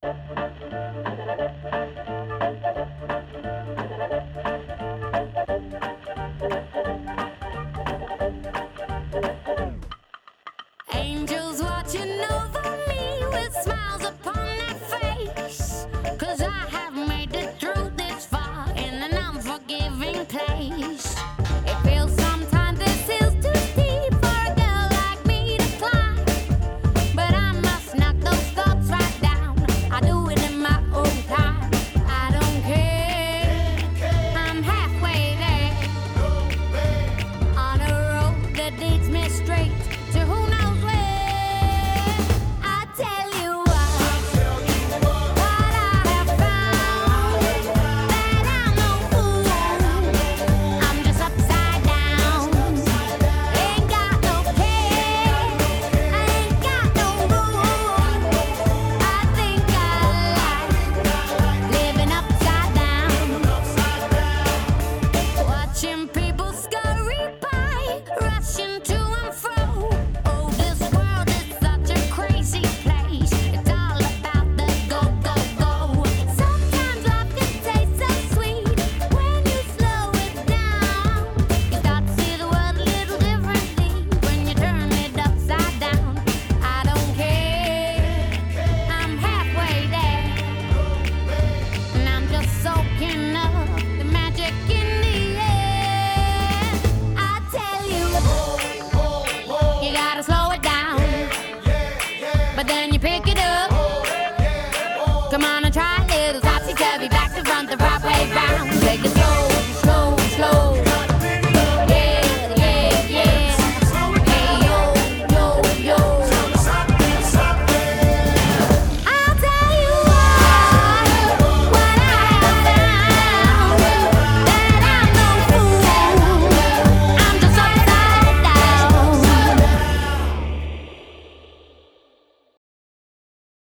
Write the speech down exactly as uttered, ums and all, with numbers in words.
Angels watching over me with smiles upon their face, 'cause I have made it through this far in an unforgiving place. It feels sometimes this is too steep for a girl like me to climb, but I must knock those thoughts right down. I do it in my own time. I don't care, I'm halfway there, on a road that leads me straight to who knows where. I tell you what, what I have found, that I'm no fool. I'm just upside down, ain't got no care, I ain't got no rule. I think I like living upside down, watching people scurry by, rushing to and fro. Oh, this world is such a crazy place. It's all about the go, go, go. Sometimes life can taste so sweet when you slow it down. You start to see the world a little differently when you turn it upside down. I don't care, I'm halfway there, and I'm just soaking up the magic in the air. I tell you, you gotta slow it down, but then you pick it up. Come on and try a little topsy-turvy, back to front, the right way round. Take it slow.